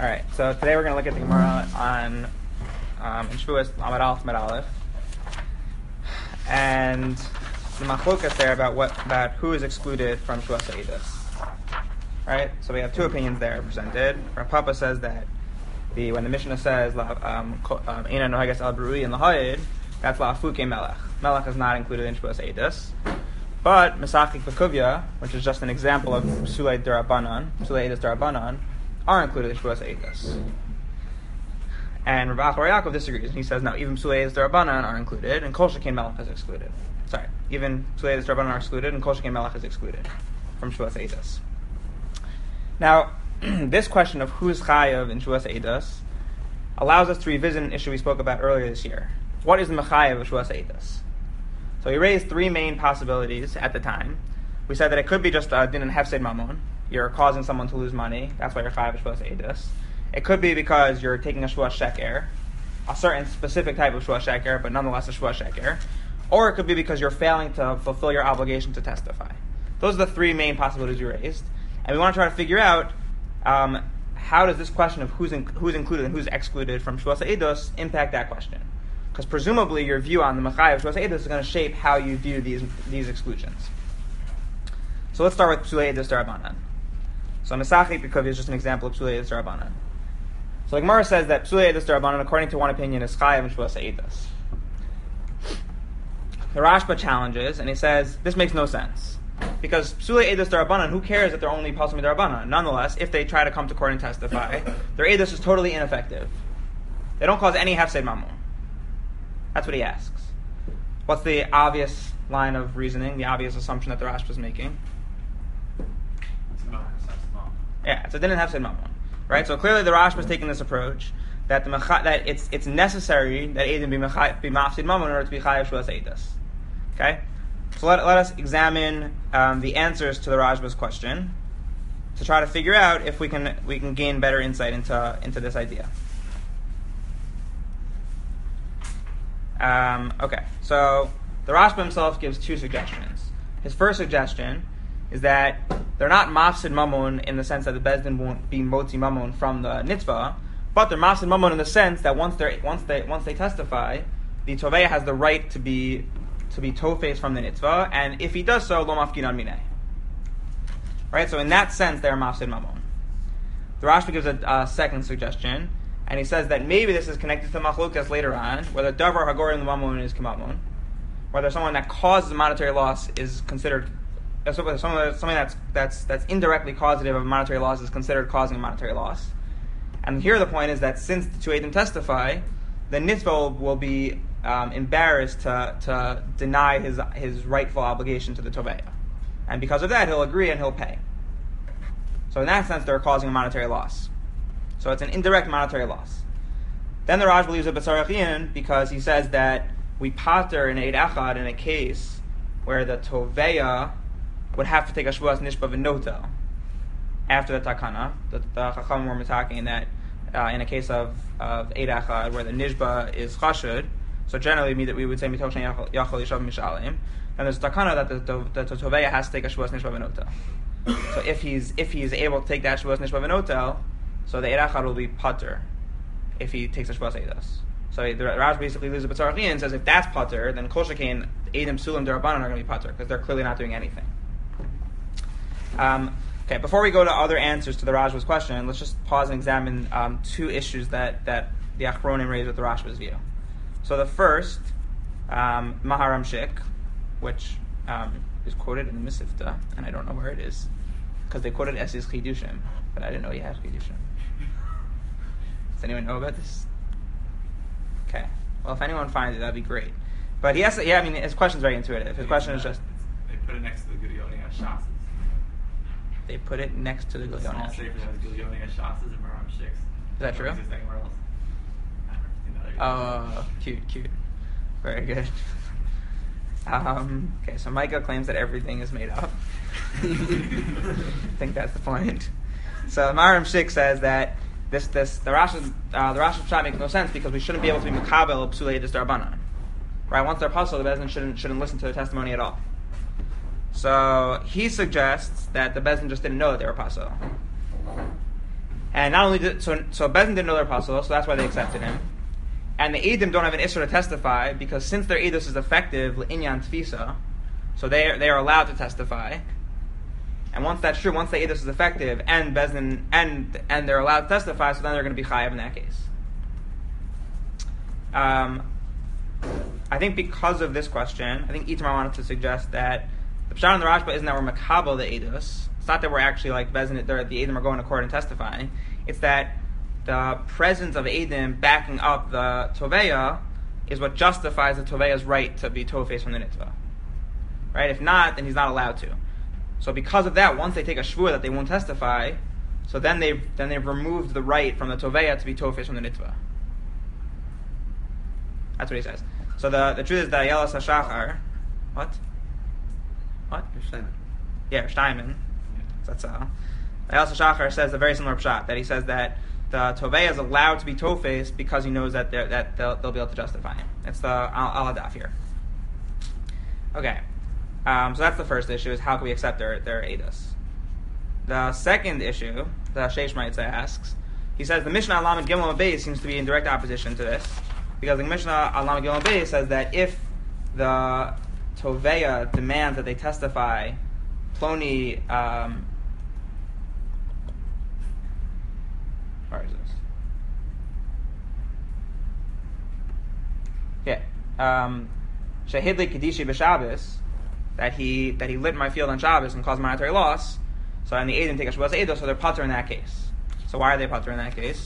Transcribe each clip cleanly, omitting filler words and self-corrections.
All right, so today we're going to look at the Gemara on in Shavuos Amud Aleph Amud Aleph, and the machlokas there about who is excluded from Shavuos Eidos. Right, so we have two opinions there presented. Rav Papa says that when the Mishnah says Eina Nohagas Al Brui and Lahayid, that's La'afuke Melech. Melech is not included in Shavuos Eidos. But Mesachik Bekuvya, which is just an example of Psulei Eidos Darabanan, are included in Shavuos Eidos. And Rav Achor Yaakov disagrees, and he says no, even Psulei Eidos Darabanan are included, and Kol Shekein Melech is excluded. Sorry, even Psulei Eidos Darabanan are excluded, and Kol Shekein Melech is excluded from Shavuos Eidos. Now, this question of who is Chayav in Shavuos Eidos allows us to revisit an issue we spoke about earlier this year. What is the Mechayev of Shavuos Eidos? So we raised three main possibilities at the time. We said that it could be just din and hefsed mamon. You're causing someone to lose money. That's why you're chayav Shavuos Eidos. It could be because you're taking a Shavuos sheker, a certain specific type of Shavuos sheker, but nonetheless a Shavuos sheker. Or it could be because you're failing to fulfill your obligation to testify. Those are the three main possibilities we raised. And we want to try to figure out how does this question of who's included and who's excluded from Shavuos Eidos impact that question. Because presumably your view on the Mechayev of Shavuos Eidos is going to shape how you view these exclusions. So let's start with Psulei Eidos Darabanan. So Mesachik Bekuvya is just an example of Psulei Eidos Darabanan. So the Gemara says that Psulei Eidos Darabanan, according to one opinion, is Chayav in Shavuos Eidos. The Rashba challenges, and he says, this makes no sense. Because Psulei Eidos Darabanan, who cares that they're only Pasum Darabanan? Nonetheless, if they try to come to court and testify, their Eidos is totally ineffective. They don't cause any Hefsed Mamon. That's what he asks. What's the obvious line of reasoning, the obvious assumption that the Rashba is making? Yeah, it's a din and hefsed mamon, right? So clearly the Rashba is taking this approach that it's necessary that Eidim be mafsid mamon in order to be chayav Shavuos Eidos. Okay, so let us examine the answers to the Rashba's question to try to figure out if we can gain better insight into this idea. Okay, so the Rashba himself gives two suggestions. His first suggestion is that they're not mafsid mamon in the sense that the bezdin won't be motzi mamon from the nitzvah, but they're mafsid mamon in the sense that once they testify, the toveya has the right to be tofes from the nitzvah, and if he does so, lo mafkinan mineh. Right, so in that sense, they're mafsid mamon. The Rashba gives a second suggestion, and he says that maybe this is connected to machlokas later on, whether davar hagorim mamon is kamamon, whether someone that causes a monetary loss is considered. Something that's indirectly causative of a monetary loss is considered causing a monetary loss. And here the point is that since the two Eidim testify, the nitzvah will be embarrassed to deny his rightful obligation to the toveya. And because of that, he'll agree and he'll pay. So in that sense, they're causing a monetary loss. So it's an indirect monetary loss. Then the Raj believes a B'tzarachian because he says that we pater in Eid Echad in a case where the toveya would have to take a Shavuos Nishba V'notel after the Takana. The Chacham were talking that in a case of Eid Echad where the Nishba is Chashud, so generally we would say Mitoch Yachol Yishav Mishalim, and there's a Takana that the Toveya has to take a Shavuos Nishba V'notel. So if he's able to take that Shavuos Nishba V'notel, so the Eid Echad will be Pater if he takes a Shavuos Eidos. So the Raj basically leaves a B'tzarachian and says if that's Pater, then Kol Shekein Eidim Sulim Darabanan are going to be Pater because they're clearly not doing anything. Okay, before we go to other answers to the Rashba's question, let's just pause and examine two issues that the Achronim raised with the Rashba's view. So the first, Maharam Shik, which is quoted in the Mesivta, and I don't know where it is, because they quoted Esis Chidushim, but I didn't know he had Chidushim. Does anyone know about this? Okay, well if anyone finds it, that'd be great. But his question's very intuitive. His question is just... They put it next to the Gideoni HaShatzes. They put it next to the Gideoni HaShatzes. Small sefer that has Gideoni HaShatzes and Maram Shiks. Is that true? Anywhere else. Oh, cute. Very good. Okay, so Micah claims that everything is made up. I think that's the point. So Maram Shik says that the Rashi Pshat makes no sense because we shouldn't be able to be Mekabel Psulei Eidos Darabanan. Right? Once they're puzzled, the Bezdin shouldn't listen to the testimony at all. So he suggests that the Bezdin just didn't know that they were pasul. And not only so Bezdin didn't know their apostle, so that's why they accepted him. And the Eidim don't have an Isser to testify, because since their Eidus is effective, L'inyan Tfisa, so they are allowed to testify. And once that's true, once the Eidus is effective, and Bezdin, and they're allowed to testify, so then they're going to be Chayav in that case. I think because of this question, I think Itamar wanted to suggest that the Pshat and the Rashba isn't that we're Makabel the Eidus. It's not that we're actually like Bezdin, the Eidim are going to court and testifying. It's that the presence of Eidim backing up the Toveya is what justifies the Toveya's right to be Tofes from the Nitzvah. Right? If not, then he's not allowed to. So because of that, once they take a shvur that they won't testify, so then they've removed the right from the Toveya to be Tofes from the Nitzvah. That's what he says. So the truth is that Yelas HaShachar, what? Shleiman. Yeah, Steinman. That's Yelas HaShachar says a very similar pshat, that he says that the Toveya is allowed to be Tofes because he knows that they'll be able to justify him. It's the Al Hadaf here. Okay. So that's the first issue, is how can we accept their Eidos. The second issue, the Sheish Maitza asks, he says the Mishnah Alam and Gimel Beis seems to be in direct opposition to this, because the Mishnah Alam and Gimel Beis says that if the Toveya demands that they testify, Ploni, where is this? Yeah. Shehidli Kedishi B'Shabbos, that he lit my field on Shabbos and caused monetary loss. So and the Eidim take a Shabbos Eidos, so they're putter in that case. So why are they putter in that case?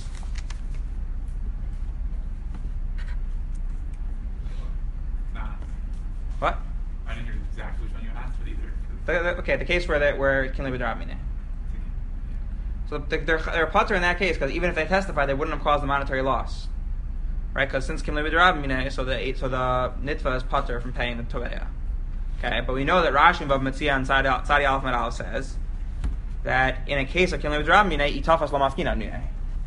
Nah. What? I didn't hear exactly which one you asked, but either. The case where Kinley B'Drab Mineh. So they're putter in that case, because even if they testify, they wouldn't have caused the monetary loss. Right? Because since Kinley B'Drab Mineh, so the Nitva is putter from paying the Toveya. Okay, but we know that Rashi and Bava Metzia and Tzadi Aleph Medal says that in a case of Kinlei B'Drab Mineh, Itafas Lo Mafkina Mineh.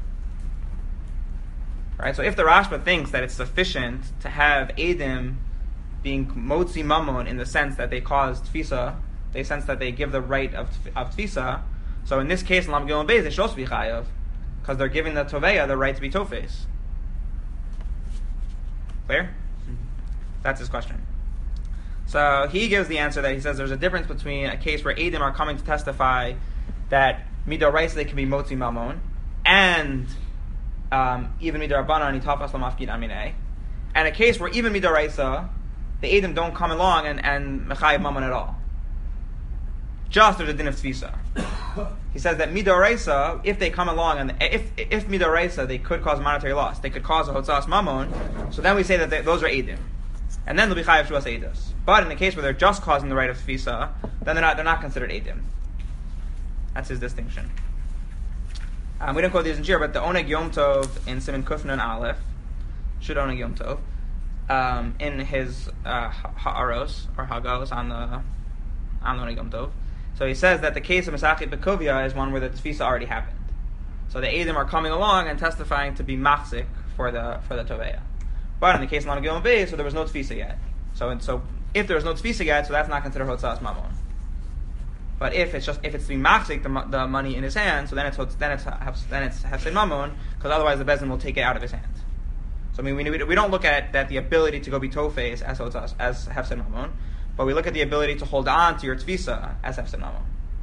Right, so if the Rashba thinks that it's sufficient to have Eidim being Motzi Mamon in the sense that they cause Tfisa, they sense that they give the right of Tfisa, so in this case, in Lam Gilon Beis, they should also be Chayav, because they're giving the Toveya the right to be Tofes. Clear? That's his question. So he gives the answer that he says there's a difference between a case where Eidim are coming to testify that Midoraisa they can be Motzi Mamon, and even Midorabanan Itafas Lamafkid Amineh, and a case where even Midoraisa the Eidim don't come along and Mechayiv Mamon at all. Just there's a din of Tfisa. He says that Midoraisa, if they come along and if Midoraisa they could cause monetary loss, they could cause a Hotzas Mamon, so then we say that those are Eidim. And then they'll be chayav shuas eidos. But in the case where they're just causing the right of tfisa, then they're not considered eidim. That's his distinction. We didn't quote these in here, but the Oneg Yom Tov in Siman Kufna and Aleph, should Oneg Yom Tov, in his Ha'aros or Hagos on the Oneg Yom Tov. So he says that the case of Mesachit Bekovia is one where the tfisa already happened. So the eidim are coming along and testifying to be machzik for the Toveya. But in the case of Lana Gilon Beis, so there was no tfisa yet. So if there was no tfisa yet, so that's not considered hotzas mamon. But if it's to be machzik the money in his hand, so then it's hefsed mamon, because otherwise the bezin will take it out of his hand. So I mean we don't look at that the ability to go be tofes as hotzas as hefsed mamon, but we look at the ability to hold on to your tfisa as hefsed mamon.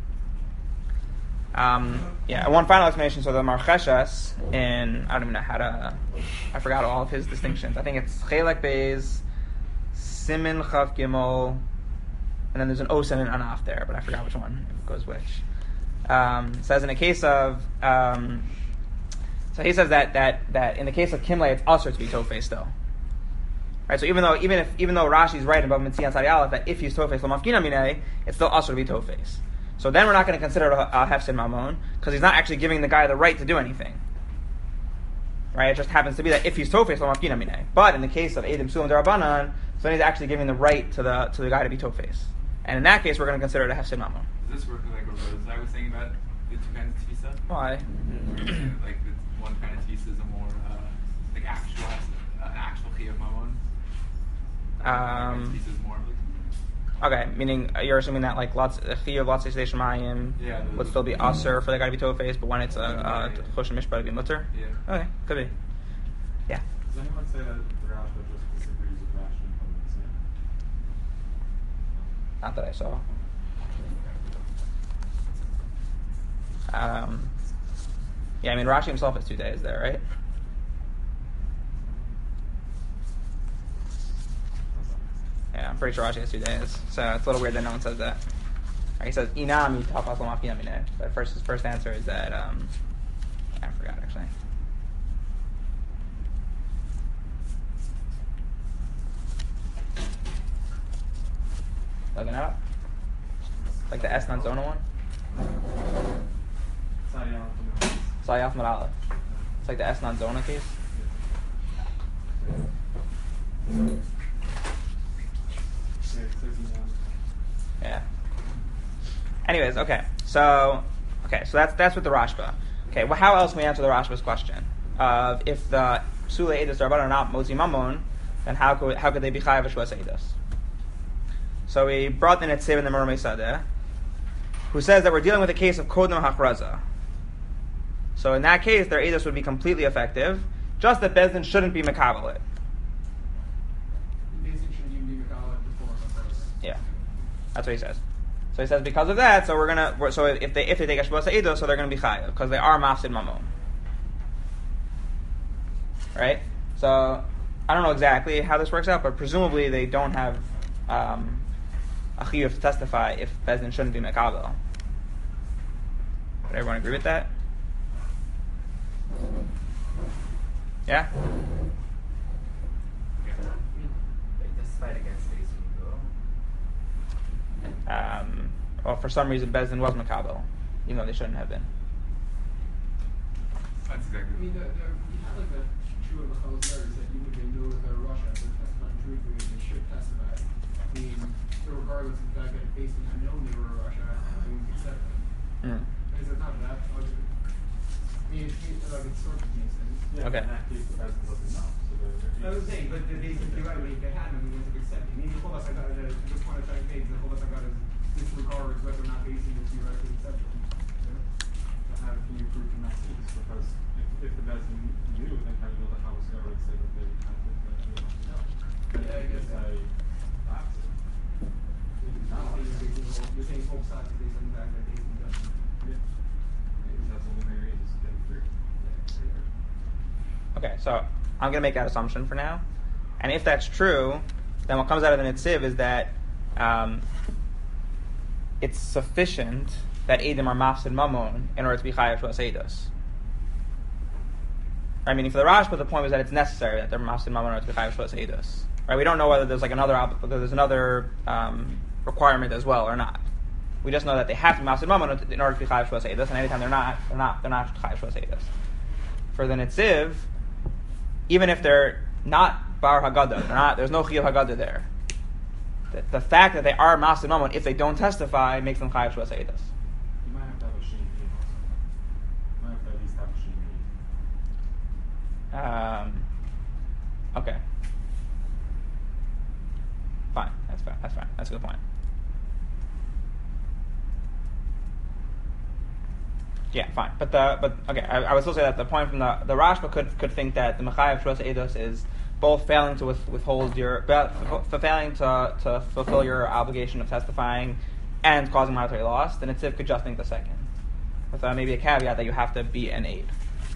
And one final explanation. So the Marcheshas in, I don't even know how to, I forgot all of his distinctions. I think it's Chelek Beis, Simin Chav Gimel, and then there's an Osen and Anaf there, but I forgot which one goes which. It says in a case of, so he says that in the case of Kimle, it's usher to be Tofes still. Right, so even though Rashi's right about Mitzvah and Tzadi Aleph that if he's Tofes L'mafkina Mineh, it's still usher to be Tofes. So then we're not going to consider it a hefsed mamon, because he's not actually giving the guy the right to do anything. Right? It just happens to be that if he's tofes l'mafkina mineh. But in the case of Eidim Sulam Darabanan, so then he's actually giving the right to the guy to be tofes. And in that case, we're going to consider it a hefsed mamon. Is this working like what Rose was saying about the two kinds of tfisa? Why? Like the one kind of tfisa is a more like actual chiyuv mamon. Tfisa is more like. Okay, meaning you're assuming that like lots chiyuv lots of shemayim Yeah, would still be aser for the guy to be tofes, but when it's a chosh and mishpat, it'd be mutter. Yeah. Okay, could be. Yeah. Does anyone say that the Rashba just disagrees with Rashi and Chumrah? Not that I saw. Yeah, I mean Rashi himself has 2 days there, right? Yeah, I'm pretty sure Rashi has 2 days, so it's a little weird that no one says that. He says inam yitafas l'mafiyam mineh, but his first answer is that I forgot actually. Looking it up, like the Esnan Zona one. Sayaf Marala. It's like the Esnan Zona case. Yeah. Anyways, okay. So that's with the Rashba. Okay, well, how else can we answer the Rashba's question? If the Psula Eidos Darban are not Motzi Mamon, then how could they be Chayav Shvas Eidos? So we brought in Netziv in the Mermei Sadeh, who says that we're dealing with a case of Kodem Hachraza. So in that case, their Eidos would be completely effective, just that Bezdin shouldn't be Mekabel it. Yeah, that's what he says. So he says because of that, so if they take a Shvas Eidos, so they're going to be Chayav because they are Mafsid Mamon. Right? So I don't know exactly how this works out, but presumably they don't have a chiyuv to testify if Bezdin shouldn't be Mekabel. Would everyone agree with that? Yeah? They testified against Bezdin. Well, for some reason Bezdin was Mekabel, even though they shouldn't have been. That's exactly. I mean, you had like a true of the Chalazar that you would know that they're Russia, they're testifying truthfully, and they should testify. I mean, regardless of the fact that based on known they were Russia, they would accept them. Is it not that? I mean, it's sort of makes sense. Yeah, Okay. in that case, the President doesn't know. So I was saying, but they basically right, if they had them, they wouldn't have accepted. I mean, the Chovas Hagadol, the point I'm trying to make is the Chovas Hagadol disregards whether or not basing the theoretical exception. But how can you prove in that case? Because if the President knew, then how do you know that House would say that they had to no. Yeah, I guess say that's it. You're saying both sides are based on the fact that they can judge. Yeah. Maybe that's only Mary is getting through. Okay, so I'm going to make that assumption for now. And if that's true, then what comes out of the Netziv is that it's sufficient that Eidim are Mafsid Mamon in order to be Chayav Shvas Eidos. Right, meaning for the Rashba, the point was that it's necessary that they're Mafsid Mamon in order to be Chayav Shvas Eidos. Right, we don't know whether there's like another requirement as well or not. We just know that they have to be Mafsid Mamon in order to be Chayav Shvas Eidos, and anytime they're not Chayav Shvas Eidos. For the Netziv, even if they're not Bar Haggadah, there's no Chiyuv Haggadah there. The fact that they are Mafsid Mamon, if they don't testify, makes them Chayav Shvas Eidos. You might have to have a Shin Bein also. You might have to at least have a Shin Bein. Okay. Fine. That's fine. That's a good point. Yeah, fine. But okay, I would still say that the point from the Rashba could think that the Mechayev Shvas Eidos is both failing to withhold failing to fulfill your obligation of testifying and causing monetary loss. Then Netziv could just think the second, with maybe a caveat that you have to be an aid.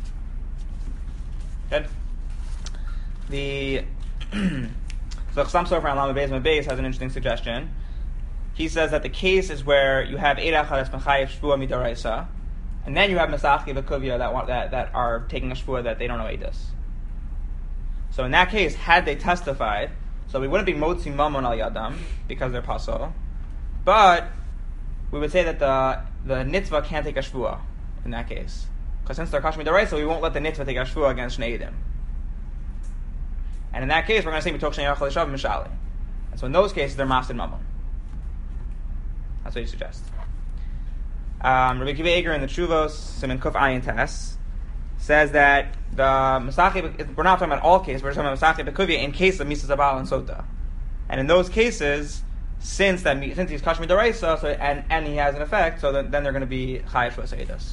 Good. The Chassam Sofer on Lama Beis Beis has an interesting suggestion. He says that the case is where you have Eid Echad that's Mechayev Shvua Midaraisa, and then you have Mesachi V'Kuvia that are taking a Shvua that they don't know Eidos. So in that case, had they testified, so we wouldn't be Motzi Mamon Al Yadam because they're Pasul, but we would say that the Nitzvah can't take a Shvua in that case, because since they're Kashmi Daraisa, we won't let the Nitzvah take a Shvua against Shnei Eidim. And in that case, we're going to say Mitoch Shnei Yachal Yishav Mishali. And so in those cases, they're Mafsid Mamon. That's what he suggests. Rabbi Akiva Eiger in the Tshuvos, Siman Kuf Ayin Tes, says that the Masachi, we're not talking about all cases, we're talking about Masachi B'Kuvia in case of Misa Zabal and Sota. And in those cases, since he's kosher midaraisa, so and he has an effect, so then they're going to be chayav shvus edus.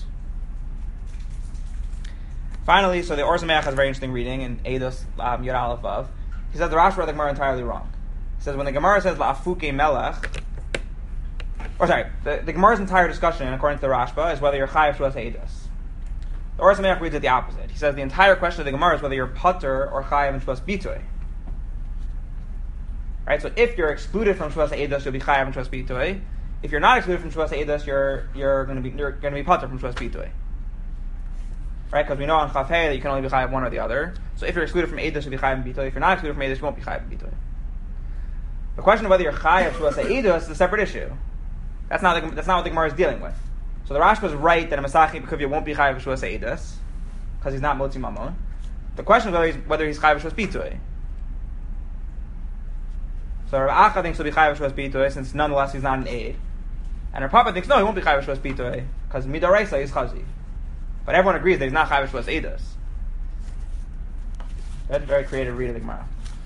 Finally, so the Or Sameach has a very interesting reading in Eidos Yud Aleph Vav. He says the Rashba read the Gemara entirely wrong. He says when the Gemara says la'afuke melech, the Gemara's entire discussion, according to the Rashba, is whether you're chayav shvus edus. The Or Sameach reads it the opposite. He says the entire question of the Gemara is whether you're pater or chayav in shvus bitoy. Right, so if you're excluded from shvus edus, you'll be chayav in shvus bitoy. If you're not excluded from shvus edus, you're going to be pater from shvus bitoy. Right, because we know on Chaf Hei that you can only be chayav one or the other. So if you're excluded from edus, you'll be chayav in bitoy. If you're not excluded from edus, you won't be chayav in bitoy. The question of whether you're chayav shvus edus is a separate issue. That's not what the Gemara is dealing with. So the Rashba is right that a Masachim Bekuvia won't be chayav shvus edus because he's not motzi mamon. The question is whether he's chayav shvus bitoy. So Rav Acha thinks he'll be chayav shvus bitoy since nonetheless he's not an aid, and Rav Papa thinks no, he won't be chayav shvus bitoy because midaraisa is chazi. But everyone agrees that he's not chayav shvus edus. That's a very creative read of the Gemara.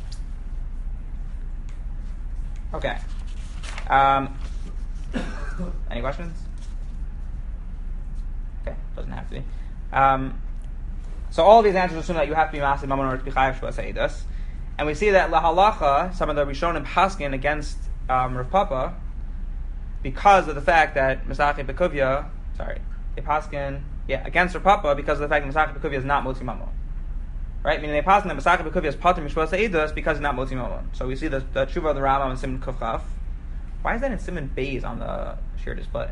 Okay. Any questions? Okay, doesn't have to be. So all of these answers assume that you have to be masid mamon in order to be chayav shvus edus. And we see that lahalacha, some of the Rishonim paskin against Rav Papa, because of the fact that Masachet Bekuvia, they paskin, against Rav Papa because of the fact that Masachet Bekuvia is not motzi mamon. Right? Meaning they paskin that Masachet Bekuvia is pater mishvus edus because he's not motzi mamon. So we see the tshuva of the Rambam in Siman Kuf Chaf. Why is that in Siman Beis on the sheer display?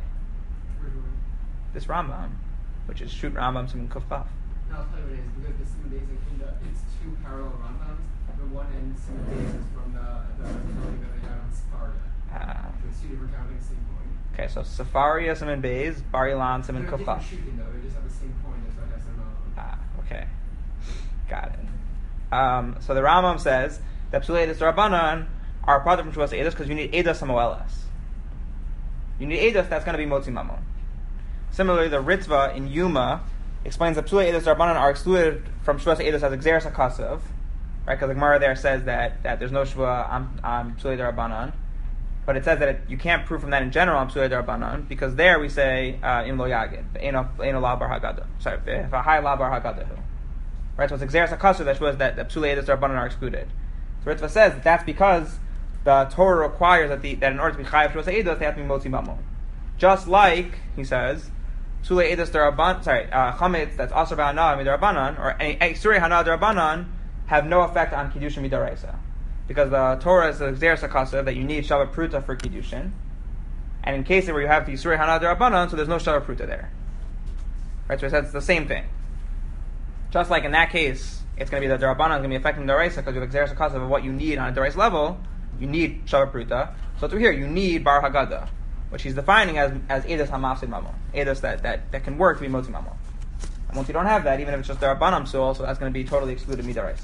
This Rambam, which is Shoot Rambam Siman Kuf Chaf. No, I'll tell you what it is, because the Siman Beis it's two parallel Rambams. The one end Siman Beis is from the building that they have in Sefaria. So it's two different counting, same point. Okay, so Sefaria Siman Beis, Bar Ilan Siman Kuf Chaf. They're different shooting though, they just have the same point as what SMO. Okay. Got it. So the Rambam says that Psulei Edus Rabbanan are part from Shvus Edus because you need Edus Samoelas. You need Edus that's going to be Motzi Mamon. Similarly, the Ritva in Yuma explains that Psulei Edus Rabbanan are excluded from Shvus Edus as Exeris HaKasav, right? Because the Gemara there says that there's no Shva on Psulei Rabbanan, but it says that you can't prove from that in general on Psulei Rabbanan because there we say Im Lo Yagid, Eino La Bar Haggadah. Sorry, V'Hai La Bar Haggadahu. Right, so it's Exeris HaKasav that shows that Psulei Edus Rabbanan are excluded. So Ritva says that's because the Torah requires that in order to be chayav shvus edus, they have to be motzi mamon. Just like he says, Psulei Edus Darabanan, chametz that's asur b'hana midarabanan or any surei hana darabanan have no effect on kiddushin midaraisa, because the Torah is the Xeris HaKasav that you need Shabbat Pruta for kiddushin, and in cases where you have the surei hana darabanan, so there's no Shabbat Pruta there. Right, so it says it's the same thing. Just like in that case, it's going to be the darabanan is going to be affecting daraisa because you have Xeris HaKasav of what you need on a daraisa level. You need Shabbat Pruta. So through here, you need Bar Haggadah, which he's defining as Edus HaMafsid Mamon. Edus that can work to be Motzi Mamon. And once you don't have that, even if it's just the Rabbanam Sul, so that's going to be totally excluded Midaraisa.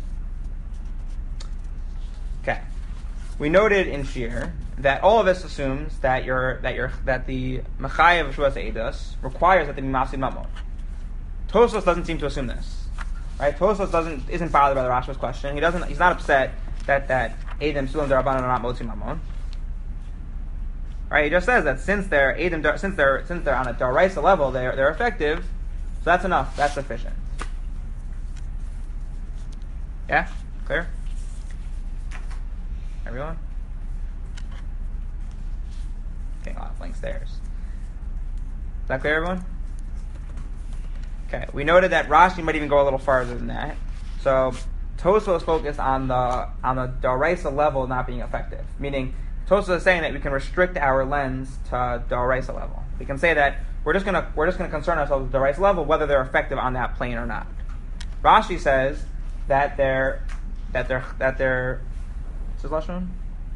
Okay. We noted in Shir that all of this assumes that the Mechayev of Shvus Edus requires that they be Mafsid Mamon. Tosfos doesn't seem to assume this. Right? Tosfos isn't bothered by the Rashba's question. He's not upset that Edom Sulam Darabanan are not Motzi Mamon. Right? He just says that since they're on a Daraisa level, they're effective. So that's enough. That's sufficient. Yeah? Clear? Everyone? Okay, a lot of flank stairs. Is that clear, everyone? Okay. We noted that Rashi might even go a little farther than that. So Tosfos is focused on the Daraisa level not being effective. Meaning, Tosfos is saying that we can restrict our lens to Daraisa level. We can say that we're just gonna concern ourselves with Daraisa level whether they're effective on that plane or not. Rashi says that they're what's his last one?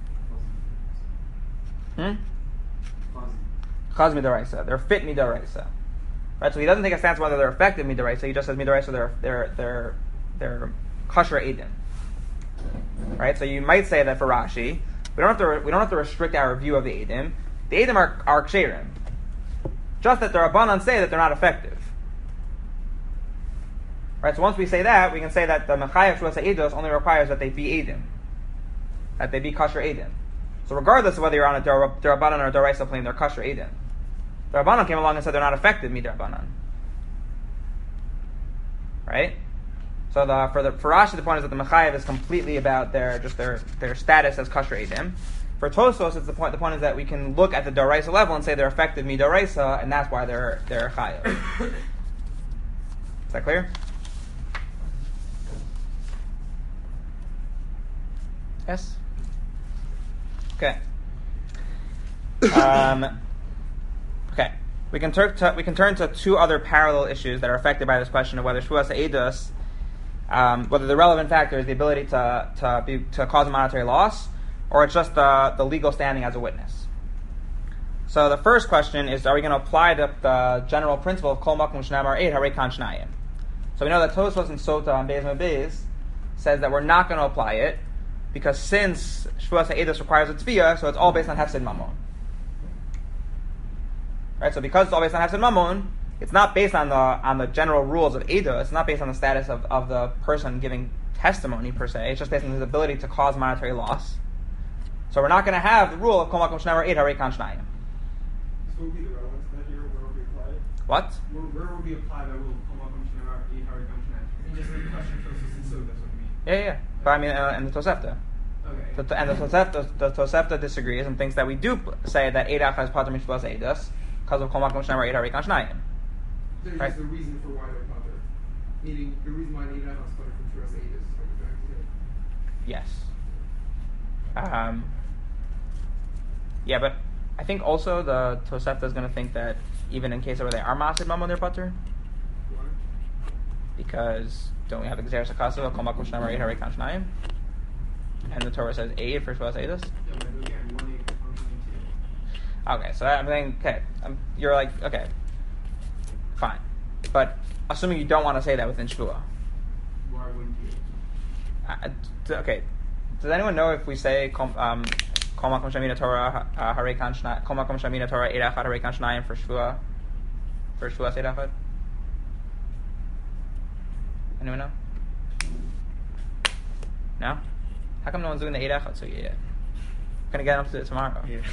Chaz midaraisa. They're fit midaraisa. Right? So he doesn't take a stance whether they're effective midaraisa. He just says midaraisa they're kosher edim. Right? So you might say that for Rashi, we don't have to restrict our view of the edim. The edim are ksherim. Just that the Rabbanan say that they're not effective. Right? So once we say that, we can say that the Mechayev Shvus Edus only requires that they be edim, that they be kosher edim. So So regardless of whether you're on a Darabanan or a Daraisa plane, they're kosher Eidim. The Rabbanan came along and said they're not affected Midrabanan. Right? So for Rashi, the point is that the Mechayev is completely about their status as kosher Eidim. For Tosfos, it's the point is that we can look at the Daraisa level and say they're effective Midaraisa, and that's why they're Chayev. Is that clear? Yes? Okay. Okay. We can turn to two other parallel issues that are affected by this question of whether Shvuas Eidos, whether the relevant factor is the ability to cause a monetary loss, or it's just the legal standing as a witness. So the first question is, are we going to apply the general principle of Kol Makom Shnamar Eid Harei Kan Shnayim? So we know that Tosfos and Sota on Beis Mabez says that we're not going to apply it, because since Shvuas Eidos requires a Tzviyah, so it's all based on Hefsed Mamon. Right? So because it's all based on Hefsed Mamon, it's not based on the general rules of Eidos. It's not based on the status of the person giving testimony per se. It's just based on his ability to cause monetary loss. So we're not going to have the rule of Kol Makom Shnamar Eid Harei Kan Shnayim. So what would be the relevance of that here? Where would we apply it? What? Where would we apply that rule of Kol Makom Shnamar Eid Harei Kan Shnayim? I mean, just like the question for us and so that's what we mean. Yeah. But I mean, and the Tosefta. Okay. And the Tosefta disagrees and thinks that we do say that Eid Achaz Pater Mishvas Eidos because of Kol Makom Shnamar Eid Harei Kan Shnayim. There's Right. just the reason for why they're Pater. Meaning, the reason why Eid Achaz Pater from Shvuas Eidos is what we're trying to say. Yes. Yeah, but I think also the Tosefta is going to think that even in cases where they are Masid Mamon, they're Pater. Why? Because don't we have the Gzeres HaKasav, Kol Makom Shnamar Eid Harei Kan Shnayim? And the Torah says Eid for Shvuas Eidos? Yeah, but again, one Eid functioning too. Okay, so I'm saying, okay, you're like, okay, fine. But assuming you don't want to say that within Shvuah. Why wouldn't you? Okay, does anyone know if we say Kol Makom Shamina Torah Harei Kan Shnayim, Kol Makom Shamina Torah Eid Achad Harei Kan Shnayim for Shvuah Eid Achad? Anyone know? No? How come no one's doing the Eid Achad so yet? I'm gonna get up to it tomorrow. Yeah.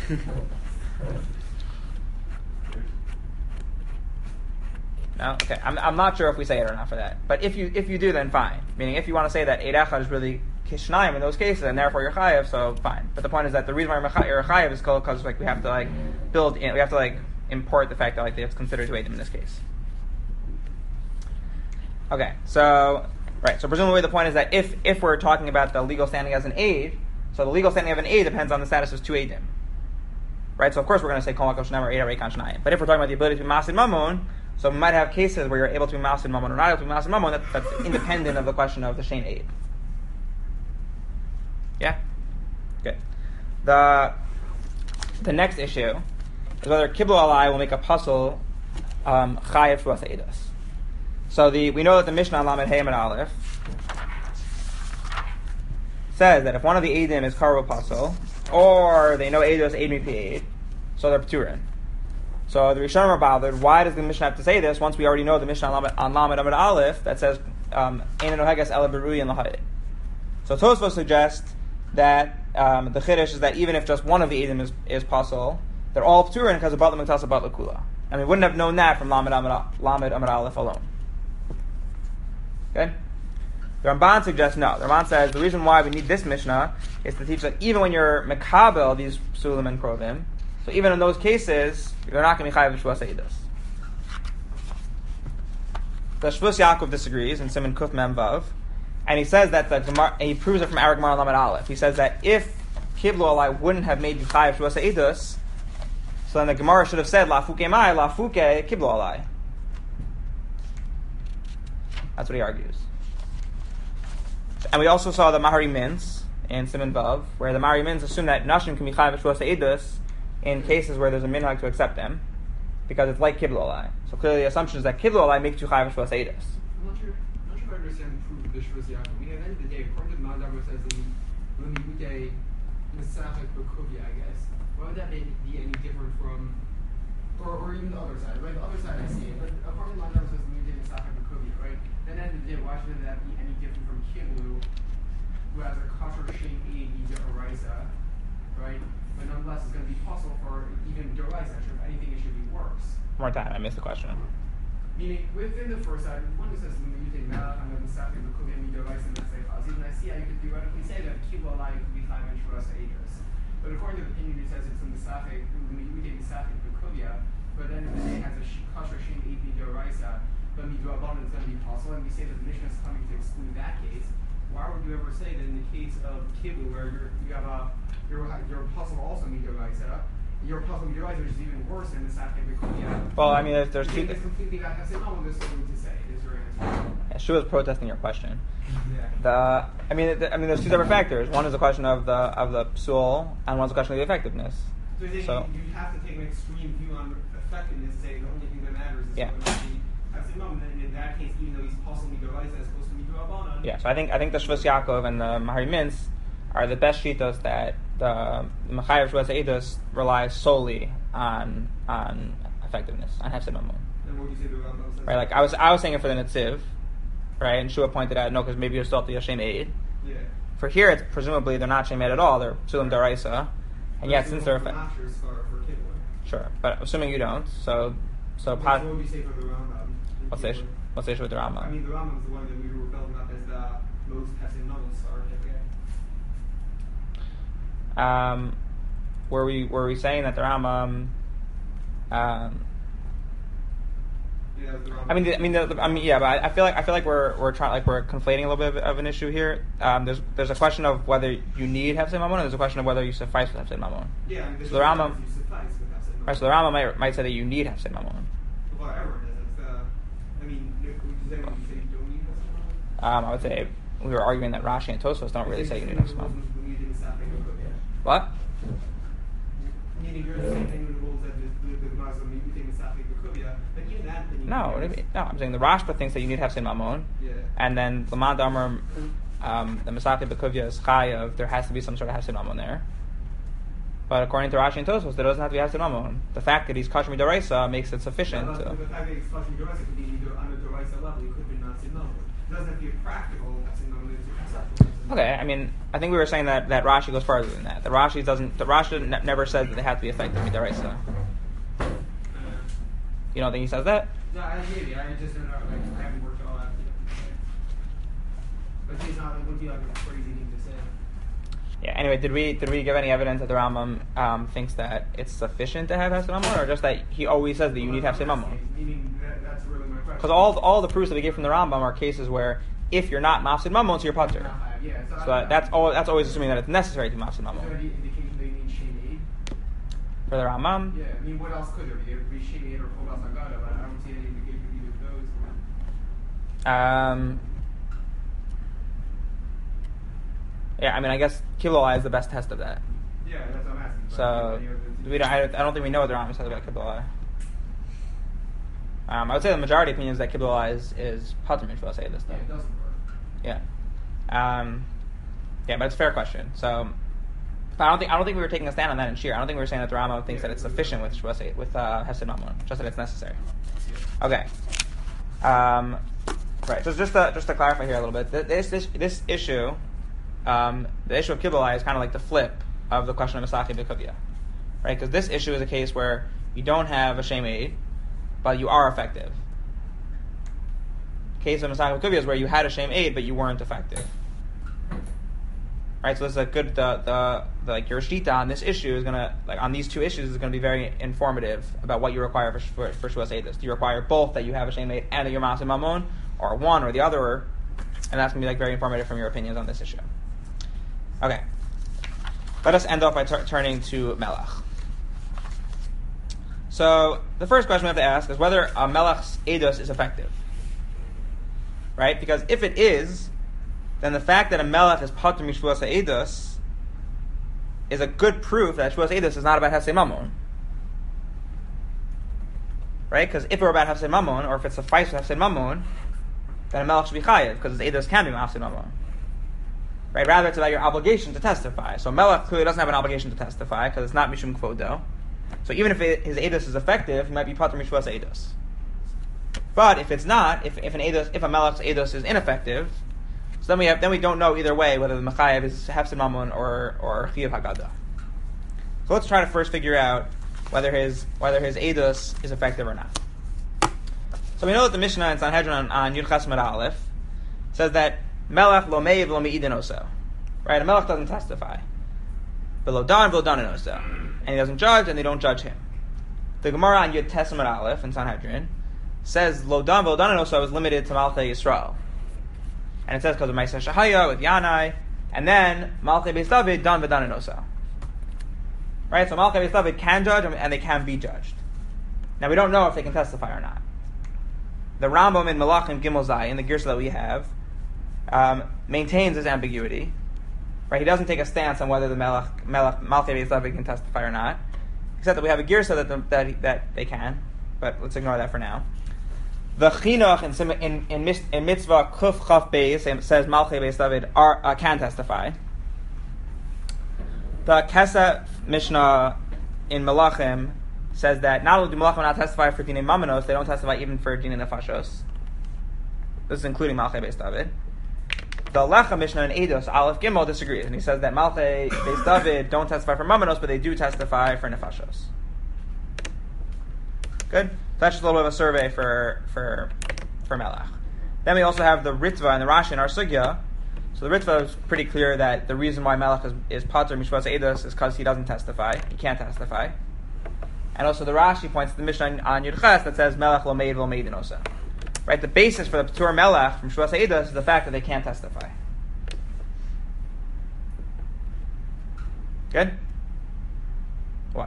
No? Okay. I'm not sure if we say it or not for that. But if you do, then fine. Meaning, if you want to say that Eid Achad is really Kishnayim in those cases, and therefore you're Chayev, so fine. But the point is that the reason why you're Chayev is because we have to we have to import the fact that it's considered to Eidim in this case. Okay. So presumably the point is that if we're talking about the legal standing as an aid, so the legal standing of an aid depends on the status of two Eidim. Right? So of course we're going to say Kol Makom Shnamar Eid Harei Kan Shnayim. But if we're talking about the ability to be Masid Mamon, so we might have cases where you're able to be Masid Mamon or not able to be Masid Mamon, that's independent of the question of the Shein Aid. Yeah? Good. The next issue is whether Kiblu Alai will make a puzzle Chayev Shvuas Eidos. So we know that the Mishnah on Lamed Hey Amud Aleph says that if one of the Eidim is Karbo Puzzle, or they know Eidos Eid Mipi Eid, so they're P'turin. So the Rishonim are bothered. Why does the Mishnah have to say this once we already know the Mishnah on Lamed Amud Aleph that says Ein Noheges Ela Berui and Lahayit? So Tosfos suggests that the Chiddush is that even if just one of the Eidim is Puzzle, they're all P'turin because of Batla Miktasa Batla Kula. And we wouldn't have known that from Lamed Amud Aleph alone. Okay? The Ramban suggests no. The Ramban says the reason why we need this Mishnah is to teach that even when you're Mekabel, these Psulim and Krovim, so even in those cases, you're not going to be Chayav Shvuas Eidos. The Shvus Yaakov disagrees in Siman Kuf Mem Vav, and he says that the Gemara, and he proves it from Arag Mar Lamed Aleph. He says that if Kiblu Alai wouldn't have made you Chayav Shvuas Eidos, so then the Gemara should have said Lafuke Mai, Lafuke Kiblu Alai. That's what he argues. And we also saw the Mahari Mins in Siman Vav, where the Mahari Mins assume that Nashim can be Chayav Shvuas Eidos in cases where there's a minhag to accept them, because it's like Kiblu Alai. So clearly the assumption is that Kiblu Alai makes you Chayav Shvuas Eidos. I'm not sure if I understand the proof of the Shvuas Yaakov. I mean, at the end of the day, according to Mandar, says in Lemibute Nesachek B'Kuvia, I guess. Why would that be any different from, or even the other side? Right, the other side I see it, but according to Mandar, says Lemibute Nesachek B'Kuvia, right? Then at the end of the day, why should that be any different from Kiblu, who has a kosher Shein Eid Yideh Oraisa, right? But nonetheless, it's going to be possible for even Doraisa, if anything, it should be worse. One more time, I missed the question. Meaning, within the first side, one who says, when you take Malach and then the second, the Kuvia Midorais and that's like Chazid, and I see how you could theoretically say that Kibbutz Alai could be Chayv and Shurasa Eidos. But according to the opinion, it says it's in the Safek, we take the Safek the Kuvia, but then if the day has a Kasher Shem Eid Midoraisa, but Midrabanan is going to be possible, and we say that the Mishnah is coming to exclude that case. Why would you ever say that in the case of Kibbutz, where you have your possible also Midoraisa, your puzzle Midoraisa, which is even worse than the Safek the Kuvia? Well, I mean, there's two. It's completely not Hesed Mammon. There's something to say. Is your answer? She was protesting your question. Yeah. I mean, there's two separate factors. One is the question of the psul, and one's the question of the effectiveness. So you have to take an extreme view on effectiveness, say the only thing that matters is whether the Hesed Mammon. And in that case, even though he's possibly Midoraisa as opposed to Midrabanan. Yeah. So I think the Shvus Yaakov and the Mahari Mintz are the best shitos that the Mechayev Shvus Eidos relies solely on effectiveness, on Hesed Mammon. Then what would you say the Rambam says? Right. Like I was saying it for the Netziv, right? And Shua pointed out no, because maybe you're still up to Yashem Eid. Yeah. For here, it's presumably they're not Shem Eid at all. They're Psulim Daraisa, and yet since they're effective. Sure, but assuming you don't, so what would you say for the Rambam? Let's say with the Rambam. I mean, the Rambam is the one that we were building up as the most Hesed Mammon star. Were we saying that the Rambam? Yeah, but I feel like we're trying, like we're conflating a little bit of an issue here. There's a question of whether you need Hesed Mammon, and there's a question of whether you suffice with Hesed Mammon. Yeah, I mean, so the Rambam, you suffice with Hesed Mammon. right? So the Rambam might say that you need Hesed Mammon. Whatever it is, I mean, would you say you don't need Hesed Mammon? I would say we were arguing that Rashi and Tosfos don't really say you need Hesed Mammon. What? Meaning you're the same thing with the rules that the Muslim, you think it's Safek B'Kuvia, but even that, then you No, what do you mean? No, I'm saying the Rashba thinks that you need Hesed Mammon, and then Lamad Amar, the Masafek B'Kuvia is Chayav. There has to be some sort of Hesed Mammon there. But according to Rashi and Tosfos, there doesn't have to be Hesed Mammon. The fact that he's Kasher Midoraisa makes it sufficient. The fact that he's Kasher Midoraisa could be on the Doraisa level. It could be not Hesed Mammon. It doesn't have to be a practical Hesed Mammon. It's acceptable. Okay, I mean, I think we were saying that Rashi goes farther than that. The Rashi never says that they have to be effective Midoraisa. You don't think he says that? No, maybe. I just don't know. I haven't worked it all out. But it's not. It would be like a crazy thing to say. Yeah. Anyway, did we give any evidence that the Rambam thinks that it's sufficient to have Hesed Mammon, or just that he always says that you need Hesed Mammon? Meaning that's really my question. Because all the proofs that we get from the Rambam are cases where if you're not Mafsid Mammon, so you're Pater. Yeah, so that's always assuming that it's necessary to be Mafsid Mammon. Is there any indication they need Shem Eid? For the Rambam? Yeah, I mean, what else could there be? It would be Shem Eid or Kovas Agada, but I don't see any indication of either of those. Yeah, I mean, I guess Kibbutz is the best test of that. Yeah, that's what I'm asking. So I don't think we know what the Rambam says about Kibbutz. I would say the majority opinion is that Kibbutz is Pater Mitzvah. Say this though. Yeah, it doesn't work. Yeah. But it's a fair question. So, but I don't think we were taking a stand on that in Shir. I don't think we were saying that the Rambam thinks that it's sufficient with Hesed Mammon, just that it's necessary. Okay. Right. So just to clarify here a little bit, this issue, the issue of Kibbutz is kind of like the flip of the question of Masafek B'Kuvia, right? Because this issue is a case where you don't have a Shem Eid, but you are effective. Case of Masafek B'Kuvia is where you had a Shem Eid, but you weren't effective. Right, so this is a good. Like your shita on this issue is gonna, like on these two issues, is gonna be very informative about what you require for Shvus Eidos. Do you require both, that you have a Shem Eid and that you're Mafsid Mammon, or one or the other? And that's gonna be like very informative from your opinions on this issue. Okay, let us end off by turning to Melech. So the first question we have to ask is whether a Melech's Eidos is effective. Right, because if it is, then the fact that a Melech is Pater Mishvus Eidos is a good proof that Shvus Eidos is not about Hesed Mammon. Right? Because if it were about Hesed Mammon, or if it suffices with Hesed Mammon, then a Melech should be Chayev, because his Eidos can be Hesed Mammon. Right? Rather, it's about your obligation to testify. So Melech clearly doesn't have an obligation to testify, because it's not Mishum Kvodo. So even if his Eidos is effective, he might be Pater Mishvus Eidos. But if it's not, if a Melech's Eidos is ineffective, so then we don't know either way whether the Mechayev is Hesed Mammon or Chiyuv Haggadah. So let's try to first figure out whether his edus is effective or not. So we know that the Mishnah in Sanhedrin on Yud Ches Amud Aleph says that Melech lo meiv lo me'idin oso. Right? A Melech doesn't testify. V'lo dan oso. And he doesn't judge, and they don't judge him. The Gemara on Yud Tes Amud Aleph in Sanhedrin says lo dan oso is limited to Malchei Yisrael. And it says because of Ma'aseh Shahaya with Yanai, and then Malchei Beis David dan oso. Right? So Malchei Beis David can judge, and they can be judged. Now we don't know if they can testify or not. The Rambam in Melachim Gimel Zayin, the Girsa that we have, maintains this ambiguity. Right? He doesn't take a stance on whether the Malchei Beis David can testify or not, except that we have a Girsa that they can. But let's ignore that for now. The Chinuch in Mitzvah Kuf Chaf Beis says Malchei Beis David can testify. The Kesef Mishnah in Melachim says that not only do Melachim not testify for Dinei Mamanos, they don't testify even for Dinei Nefashos. This is including Malchei Beis David. The Lecha Mishnah in Eidos, Aleph Gimel, disagrees, and he says that Malchei Beis David don't testify for Mamanos, but they do testify for Nefashos. Good? So that's just a little bit of a survey for Melech. Then we also have the Ritva and the Rashi in our Sugya. So the Ritva is pretty clear that the reason why Melech is Pater Mishvas Eidos is because he doesn't testify. He can't testify. And also the Rashi points to the Mishnah on Yud Ches that says Melech lo meiv lo meidin osa. Right? The basis for the Patur Melech from Shvas Eidos is the fact that they can't testify. Good? What?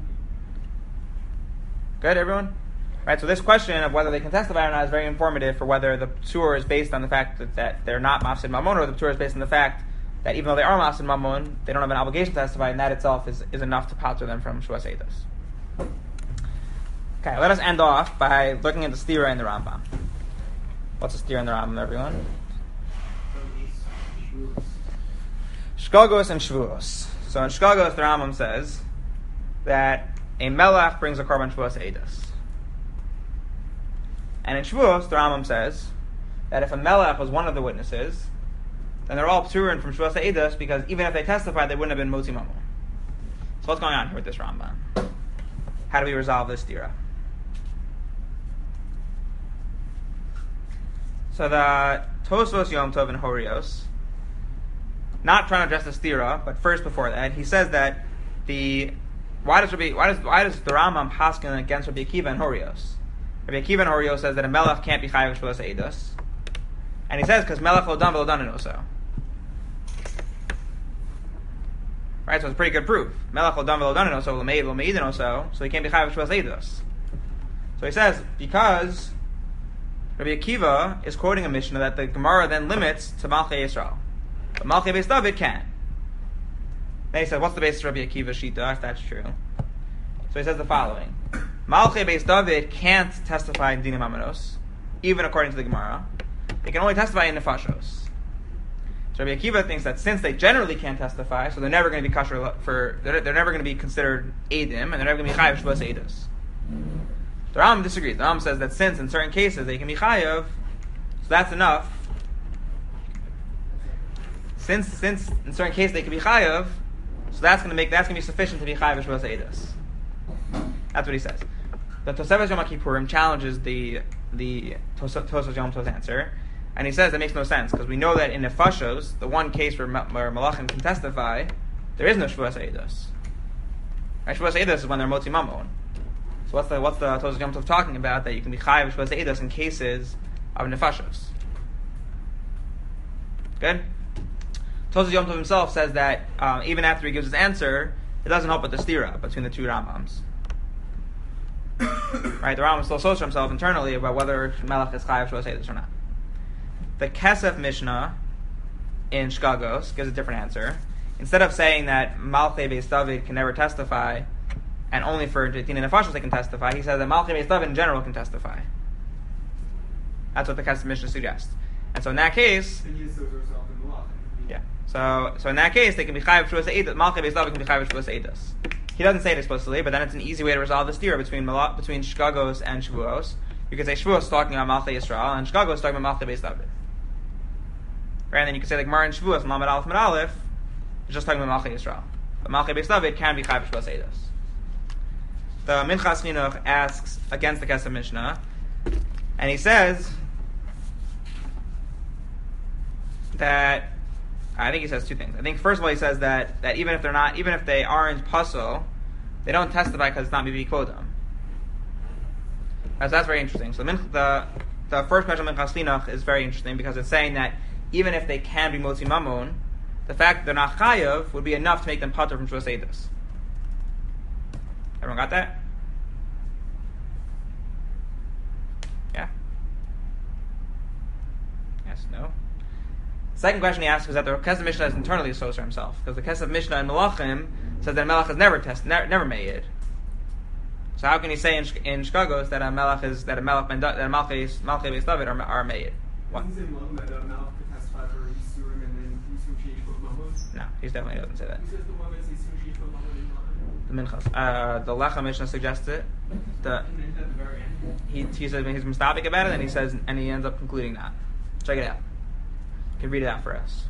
Good, everyone? Right, so this question of whether they can testify or not is very informative for whether the Patur is based on the fact that they're not Mafsid Mamon, or the Patur is based on the fact that even though they are Mafsid Mamon, they don't have an obligation to testify, and that itself is enough to pater them from Shvas Eidos. Okay, let us end off by looking at the stira in the Rambam. What's the stira in the Rambam, everyone? Shkagos and Shvuos. So in Shkagos, the Rambam says that a Melech brings a korban Shvuos Eidos. And in Shvuos, the Rambam says that if a Melech was one of the witnesses, then they're all pturin from Shvuos Eidos, because even if they testified, they wouldn't have been Motzi Mamon. So what's going on here with this Rambam? How do we resolve this stira? So the Tosfos Yom Tov and Horios, not trying to address the stira, but first before that, he says that why does the Rambam paskin against Rabbi Akiva and Horios? Rabbi Akiva and Horios says that a Melech can't be chayav Shvuos Eidos, and he says because Melech lo dan oso. Right, so it's pretty good proof. Melech lo dan oso lo meiv lo meidin oso, so he can't be chayav Shvuos Eidos. So he says because Rabbi Akiva is quoting a Mishnah that the Gemara then limits to Malchei Yisrael. But Malchei Beis David can. Then he said, what's the basis of Rabbi Akiva's Shita, if that's true? So he says the following. Malchei Beis David can't testify in Dinei Mamanos, even according to the Gemara. They can only testify in Nefashos. So Rabbi Akiva thinks that since they generally can't testify, so they're never going to be kosher they're never going to be considered Eidim, and they're never going to be chayav Shvuos Eidos. The Rambam disagrees. The Rambam says that since in certain cases they can be chayav, so that's enough. Since in certain cases they can be chayav, so that's going to be sufficient to be chayav Shvuos Eidos. That's what he says. The Tosefes Yom Kippurim challenges the Tosefes Yom Tov's answer, and he says that makes no sense because we know that in Nefashos, the one case where Malachim can testify, there is no Shvuos Eidos. Right? Shvuos Eidos is when they're Motzi Mamon. So what's the Tosefes Yom Tov talking about that you can be chayav Shvuos Eidos in cases of Nefashos? Good. Tosefes Yom Tov himself says that even after he gives his answer, it doesn't help with the stira between the two Rambams. Right, the Rambam still shows himself internally about whether Melech is chayav Shvuos Eidos or not. The Kesef Mishnah in Shkagos gives a different answer. Instead of saying that Malchei Beis David can never testify, and only for Dinei Nefashos they can testify, he says that Malchei Beis David in general can testify. That's what the Kesef Mishnah suggests. And so in that case, yeah. So in that case, they can be chayav Shvuos Eidos. Malchei Beis David can be chayav Shvuos Eidos. He doesn't say it explicitly, but then it's an easy way to resolve the stira between Shkagos and Shavuos. You could say Shavuos is talking about Malchei Yisrael, and Shkagos is talking about Malchei Beis David. Right, and then you could say like Gemara and Shavuos, Lamed Aleph Med Aleph, is just talking about Malchei Yisrael. But Malchei Beis David can be Chayav Shvus Eidos. The Minchas Chinuch asks against the Kesef Mishnah, and he says that, I think he says two things. I think first of all he says that even if they aren't pasul, they don't testify because it's not Mibi Kodam. That's very interesting. So the first question of Minchas Chinuch is very interesting because it's saying that even if they can be Motzi Mamon, the fact that they're not Chayav would be enough to make them patur from Shvus Eidos. Everyone got that? Yeah? Yes, no? Second question he asks is that the Kesef Mishnah is internally associated for himself. Because the Kesef Mishnah in Melachim says that a Melach is never made. So how can he say in Shkagos that a Melach Malchei Beis David are made? What? Doesn't say Malachim that a Malach could testify for Yisurim and then Yisurim Sheish Bot Mamon? No, he definitely doesn't say that. Who says the one that says Yisurim Sheish Bot Mamon? The Minchas. The Lecha Mishnah suggests it. And then at the very end. He says he's mistopic about it, and he ends up concluding that. Check it out. You can read it out for us.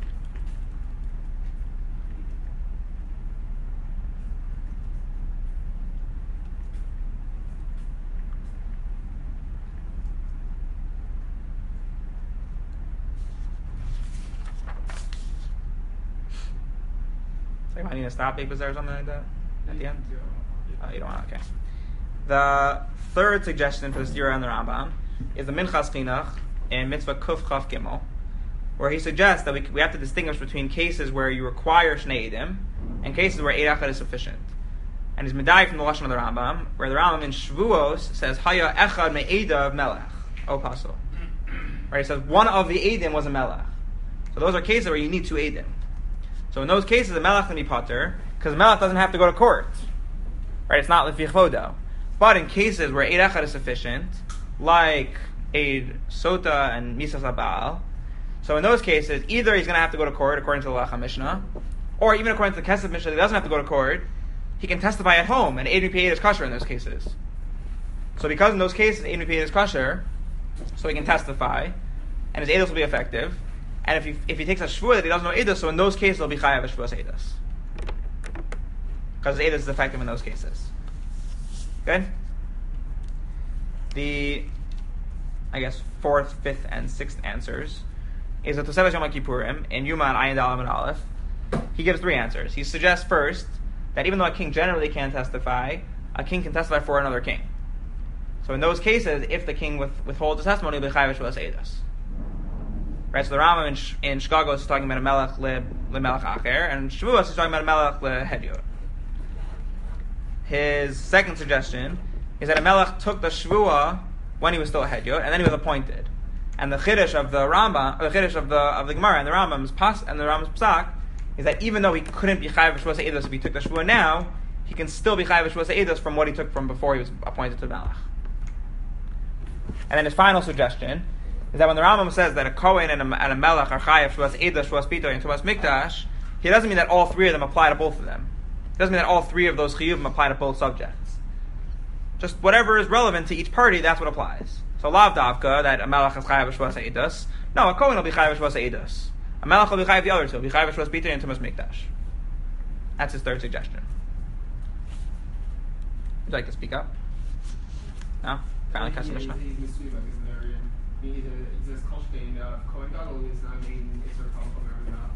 So you might need to stop papers there or something like that at the end? Oh, you don't want to? Okay. The third suggestion for the Stira and the Rambam is the Minchas Chinuch in Mitzvah Kuf Chaf Gimel, where he suggests that we have to distinguish between cases where you require Shnei Eidim and cases where Eid Echad is sufficient. And he's medayik from the Lashon of the Rambam, where the Rambam in Shavuos says Haya Echad Me'edav Melech, O Pasul. Right? He says one of the Eidim was a Melech. So those are cases where you need two Eidim. So in those cases, the Melech can be patur because the Melech doesn't have to go to court. Right? It's not Lefi Chodo. But in cases where Eid Echad is sufficient, like Eid Sota and Misas Abal, so in those cases, either he's going to have to go to court according to the Lecha Mishnah, or even according to the Kesef Mishnah, he doesn't have to go to court. He can testify at home, and Eid Mipi Eid is kosher in those cases. So because in those cases Eid Mipi Eid is kosher, so he can testify, and his Eidos will be effective. And if he takes a shvua that he doesn't know Eidos, so in those cases he'll be chayav shvuas Eidos, because Eidos is effective in those cases. Good. The, I guess, fourth, fifth, and sixth answers is the Tosefes Yom Kippurim in Yuma and Ayin Dalam and Aleph. He gives three answers. He suggests first that even though a king generally can't testify, a king can testify for another king. So in those cases, if the king withholds his testimony, he'll be chayav shvuas Eidos. Right, so the Rambam in Shkagos is talking about a melech le-melech acher, and Shavuos is talking about a melech le-hedyot. His second suggestion is that a melech took the shvua when he was still a hedyot, and then he was appointed. And the chiddush of the Rambam, the chiddush of the Gemara and the Rambam's psak, is that even though he couldn't be chayav shvuas eidos if he took the shvua now, he can still be chayav shvuas eidos from what he took from before he was appointed to melech. And then his final suggestion is that when the Rambam says that a Kohen and a Melech are chayav shvuas eidos, shvuas pitoy, and shvuas mikdash, he doesn't mean that all three of them apply to both of them. It doesn't mean that all three of those chiyuvim apply to both subjects. Just whatever is relevant to each party, that's what applies. So lav davka, that a Melech is chayav shvuas eidos. No, a Kohen will be chayav shvuas eidos. A Melech will be chayav the other two, will be chayav shvuas pitoy and shvuas mikdash. That's his third suggestion. Would you like to speak up? No? Finally, Kesef Mishnah. He says Kolshkein, Kohen Gadol is not main Isser Kalachom or not.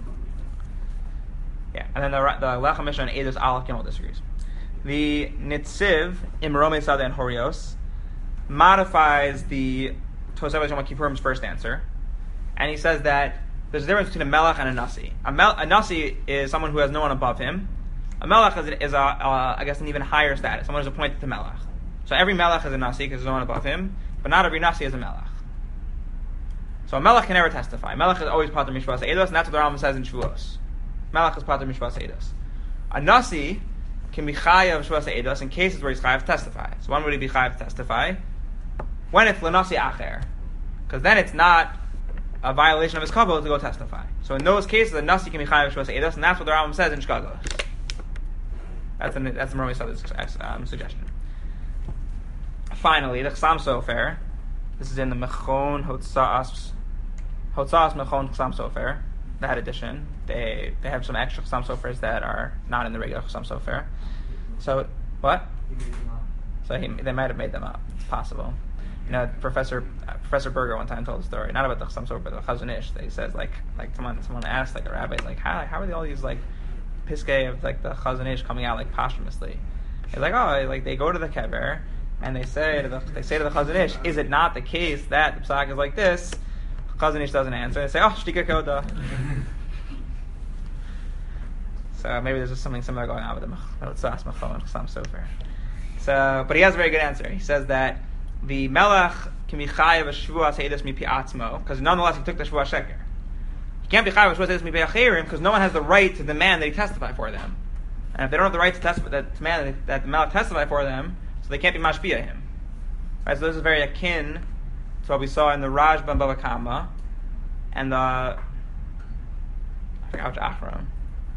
Yeah, and then the Lecha Mishnah and Eidos Aleph Gimel disagrees. The Nitziv, Imrome Sada and Horios, modifies the Tosefes Yom Kippurim's first answer, and he says that there's a difference between a Melech and a Nasi. A Nasi is someone who has no one above him. A Melech is I guess, an even higher status, someone who's appointed to Melech. So every Melech is a Nasi because there's no one above him, but not every Nasi is a Melech. So a Melech can never testify. A Melech is always patur mishvas eidos, and that's what the Rambam says in Shavuos. Melech is patur mishvas eidos. A Nasi can be chayav shvas eidos in cases where he's chayav to testify. So when would he be chayav to testify? When it's lenasi acher, because then it's not a violation of his kabbalah to go testify. So in those cases, a Nasi can be chayav shvas eidos, and that's what the Rambam says in Shkagos. That's the Meromei Sada's suggestion. Finally, the Chsam Sofer. This is in the Mechon Hotza'as Mechon Chsam Sofer. that edition. They have some extra Chassam Sofers that are not in the regular Chassam Sofer. So what? He made them up. So they might have made them up. It's possible. You know, Professor Berger one time told a story, not about the Chassam Sofer, but the Chazon Ish. That he says like someone asked like a rabbi like how are all these like piskei of like the Chazon Ish coming out like posthumously? He's like, oh, like they go to the kever and they say to the Chazon Ish, is it not the case that the psak is like this? Chazon Ish doesn't answer. They say, oh, shtika koda. So maybe there's just something similar going on with the Tzas Machal and Chassam Sofer. So, but he has a very good answer. He says that the Melech can be chayav a shvuas heidos mipi atzmo, because nonetheless he took the shvuas sheker. He can't be chayav a shvuas heidos mipi acherim because no one has the right to demand that he testify for them. And if they don't have the right to demand that the Melech testify for them, so they can't be mashpia him. Right, so this is very akin to what we saw in the Rajba and Bava Kama, and I forgot which Acharon.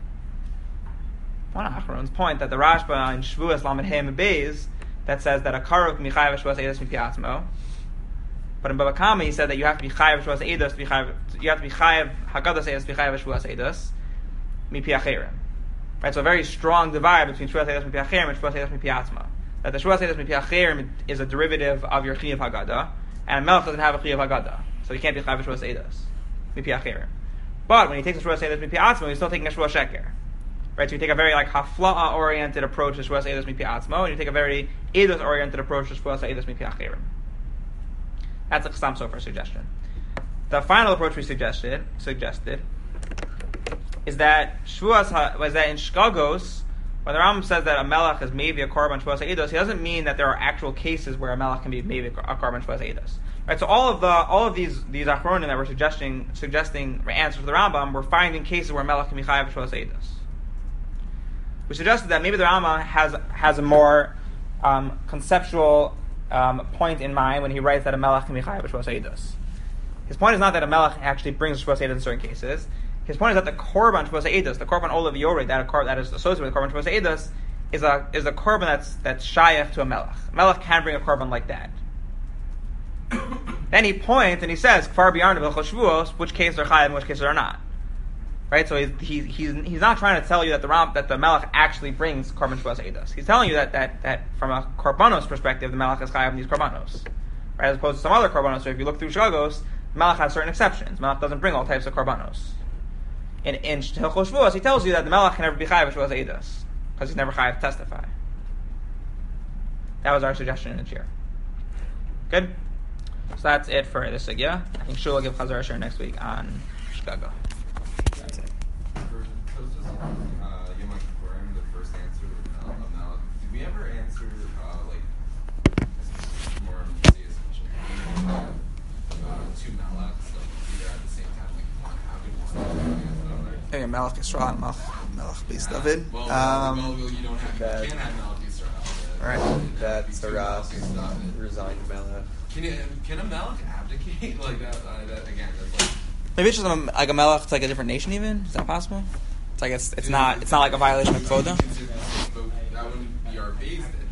One Acharon's point that the Rashba in Shvuas Lamed Hem Beis that says that a karov can be chayav shvuas eidos mipi atzmo, but in Bava Kama he said that you have to be chayav shvuas eidos you have to be chayav hagadas eidos to be chayav shvuas eidos mipi acherim. Right, so a very strong divide between shvuas eidos mipi acherim and shvuas eidos mipi atzmo. That the shvuas eidos mipi acherim is a derivative of your chiyav haggadah, and a melech doesn't have a chiyav haggadah, so he can't be chayav shvuas eidos mipi acherim. But when he takes a shvuas eidos mipi atzmo, he's still taking a shvuas sheker. Right, so you take a very like hafla'a oriented approach to shvuas eidos mipi atzmo, and you take a very eidos oriented approach to shvuas eidos mipi acherim. That's a Chassam Sofer suggestion. The final approach we suggested is that shvuas was that in Shkagos, when the Rambam says that a melech is maybe a korban shvuas eidos, he doesn't mean that there are actual cases where a melech can be maybe a korban shvuas eidos. Right, so all of these achronim that were suggesting answers to the Rambam were finding cases where a melech can be chayav shvuas eidos. We suggested that maybe the Rambam has a more conceptual point in mind when he writes that a melech can be chayav shvuas eidos. His point is not that a melech actually brings shvuas eidos in certain cases. His point is that the korban shvuas eidos, the korban olav yored, that is associated with korban shvuas eidos, is a korban that's shayach to a melech. A melech can bring a korban like that. Then he points and he says, far beyond the shvuos, which cases are chayav and which cases are not. Right, so he's not trying to tell you that the melech actually brings korban shvuas eidos. He's telling you that from a korbanos perspective, the melech is chayav in these korbanos, right? As opposed to some other korbanos. So if you look through Shagos, the melech has certain exceptions. The melech doesn't bring all types of korbanos. In Hilchos Shvuos, he tells you that the melech can never be chayav shvuas eidos because he's never chayav to testify. That was our suggestion in the chair. Good. So that's it for this sugya. I think Shul will give Chazar Asher next week on Shkago. Yom HaKippurim, the first answer of Melech. Did we ever answer more serious question? Two Melechs, either at the same time, like one happened, one. Hey, Melech Yisrael, Melech Beis David. You don't have. You can't have Melech Yisrael. Right. That Saras resigned Melech. Can a Melech abdicate like that? That again, that's like. Maybe it's just like a melech to like a different nation. Even is that possible? It's like it's not like a violation of quota. But that wouldn't be our base.